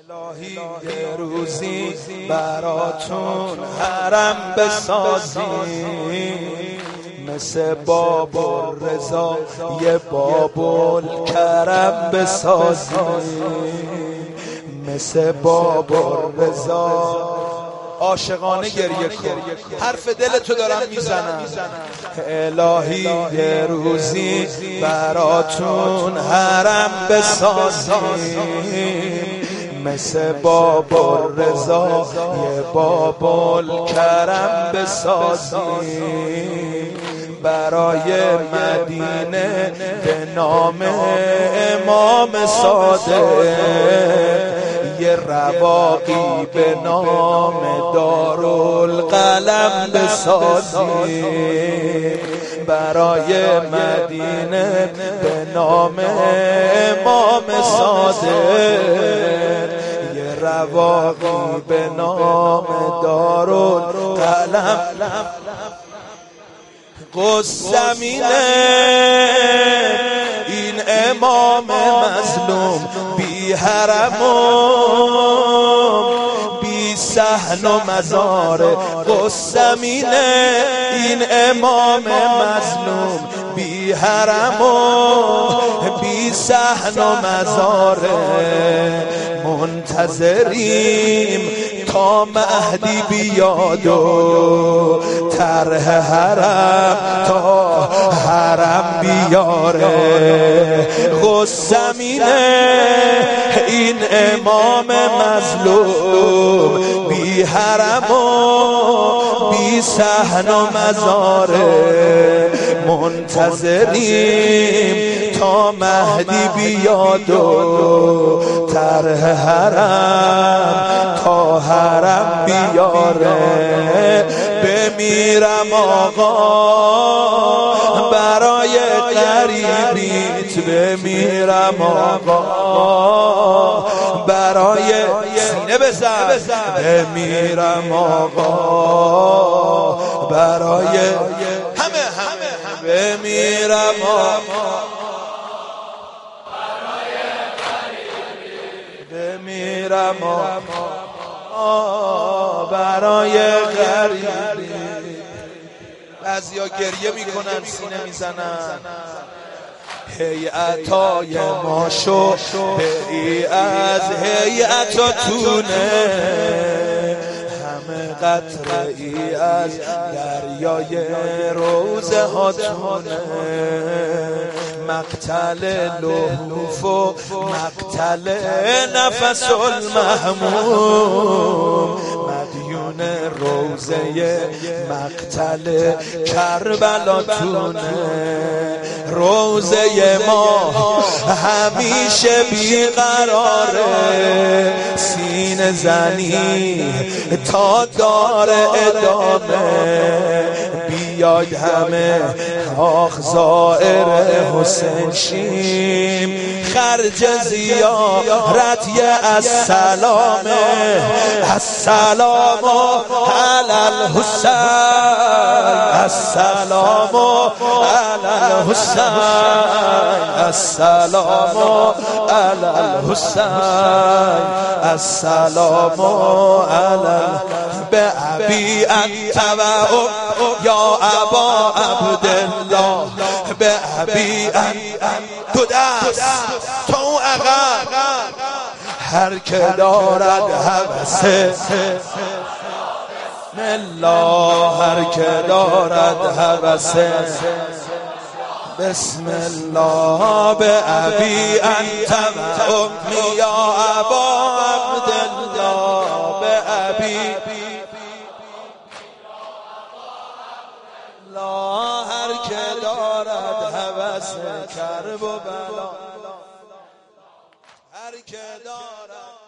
الهی یه روزی براتون حرم بسازیم، مثل باب رضا یه باب کرم بسازیم، مثل باب رضا. عاشقانه گریه کن، حرف دلتو دارم میزنم. الهی یه روزی براتون حرم بسازیم، مثل باب رضا یه باب کرم بسازیم، برای مدینه به نام امام صادق یه رواقی به نام دارالقلم بسازیم، برای مدینه به نام امام صادق یه رواقی به نام دارالقلم. قسمینه این امام مظلوم، بی حرم و بی صحن و مزار. قسمینه این امام مظلوم، بی حرم و بی صحن و مزار. منتظریم تا مهدی بیاد و طرح حرم تا حرم بیاره. قسمینه این امام مظلوم، بی حرم و بی صحن و مزاره. منتظریم تا مهدی بیاد و طرح حرم تا حرم بیاره. بمیرم آقا برای قریبیت، بمیرم آقا برای سینه بزن، بمیرم آقا برای همه بمیرم آقا بمیرم آقا برای غریبی. بعضیا گریه میکنن سینه میزنن. هیئتای ما شبهی از هیئتاتونه، همه قطره ای از دریای روزه هاتونه. مقتل لهوف و مقتل نفس المحموم، مدیون روزه مقتل کربلاتونه. روزه ما همیشه بیقراره، سینه زنی تا دار ادامه. بیاید همه آخ زائر حسین شیم، خرج زیارت السلام السلام علی الحسین، السلام علی الحسین، السلام علی الحسین، السلام علی بأبی انت و یا ابا عبدالله، بأبی تو دست تو عقب، هر که دارد هوس بسم الله، هر که دارد هوس بسم الله. بأبی انت و امی یا ابا عبدالله، بأبی لا، هر که دارد هوس کرب و بلا، هر که دارد